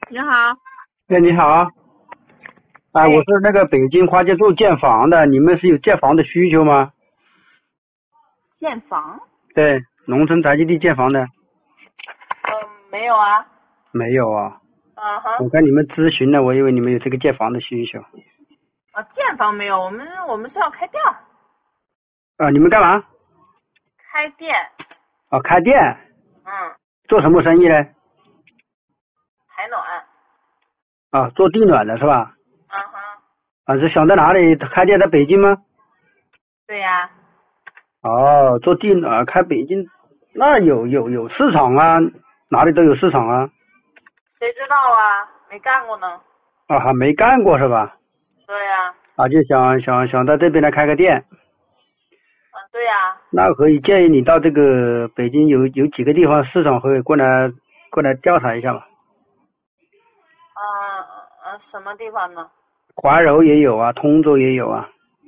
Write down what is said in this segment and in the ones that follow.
你好。 哎，你好啊，我是那个北京花街处建房的，你们是有建房的需求吗？ 建房？ 对，农村宅基地建房的。 没有啊。 没有啊， 嗯哼。 我看你们咨询了，我以为你们有这个建房的需求。 建房没有，我们是要开店。 你们干嘛？ 开店。 开店。 嗯。 做什么生意呢？ 采暖。 做地暖的是吧？ 嗯哼。 是想在哪里开店？在北京吗？ 对呀。 做地暖开北京，那有市场啊，哪里都有市场啊。 谁知道啊？没干过呢。 还没干过是吧？ 对呀。 就想在这边来开个店。 对呀。 那可以建议你到这个北京有几个地方市场可以过来调查一下嘛。 什么地方呢？ 怀柔也有啊，通州也有啊。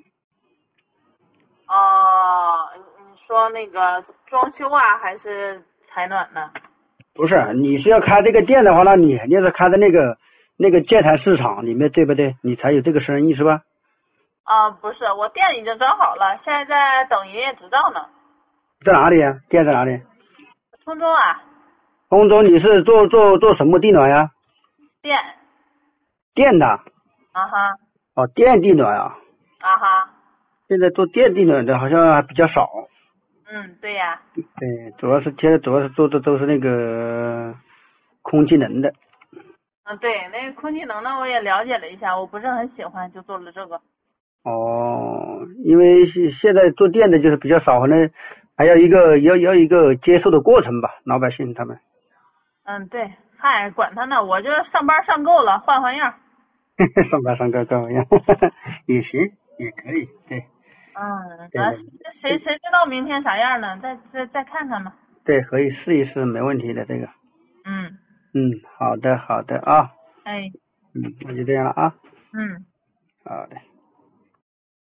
你说那个装修啊，还是采暖呢？ 不是，你是要开这个店的话，那你肯定是开在那个建材市场里面，对不对？你才有这个生意是吧？ 不是，我店已经装好了，现在在等营业执照呢。 在哪里啊？店在哪里？ 通州啊。 通州你是做什么地暖呀？ 店。 电的。 啊哈。 电地暖啊。 啊哈。 现在做电地暖的好像还比较少。 对呀。 对，现在主要是做的都是那个空气能的。 对，那个空气能的我也了解了一下，我不是很喜欢，就做了这个。 因为现在做电的就是比较少，可能还要一个接受的过程吧，老百姓他们。 对，嗨，管他呢，我就上班上够了，换样。 上班上课跟我一样，也行，也可以，对。 谁知道明天啥样呢？再看看吧。 对，可以试一试，没问题的这个。 嗯。 好的啊。 哎。 那就这样了啊。 嗯。 好的。